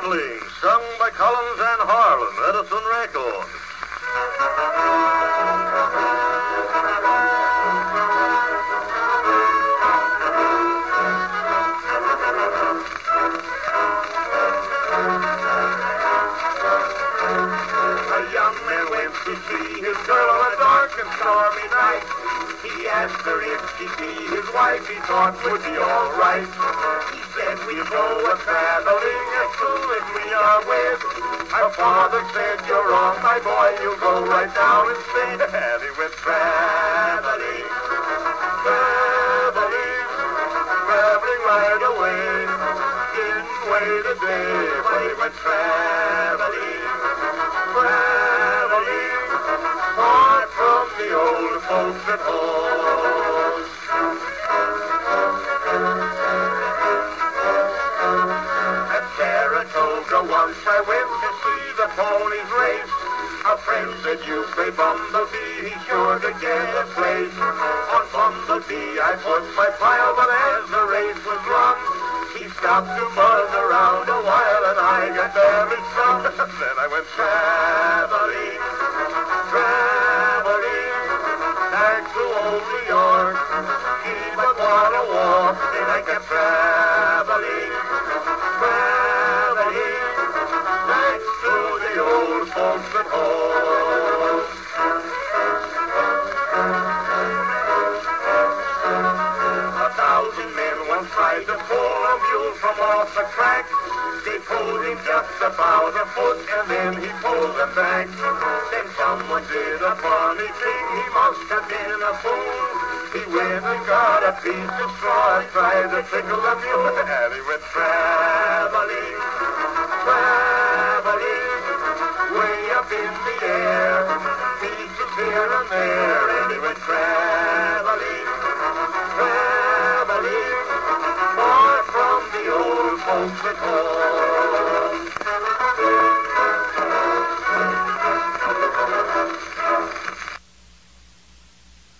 Traveling, sung by Collins and Harlan, Edison Records. A young man went to see his girl on a dark and stormy night. He asked her if she'd be his wife, he thought would be all right. He said, we'll go a-traveling as soon as we are wed. Our father said, you're wrong, my boy, you'll go right now and stay. And he went traveling, traveling, traveling right away. Didn't wait a day, but he went traveling, traveling, far from the old folks at home. At Saratoga once I went to see the ponies race. A friend said, you play Bumblebee, he's sure to get a place. On Bumblebee I put my file, but as the race was run, he stopped to buzz around a while, and I got very strong. Then I went traveling, traveling, back to old New York. Gee, but what a walk. Then I kept traveling, traveling, back to the old folks at home. A thousand men once tried to pull a mule from off the track. They pulled him just about a foot, and then he pulled them back. Then someone did a funny thing, he must have been a fool. He went and got a piece of straw and tried to tickle the mule, and he went traveling, traveling, way up in the air, pieces here and there, and he went traveling, traveling, far from the old folks at home.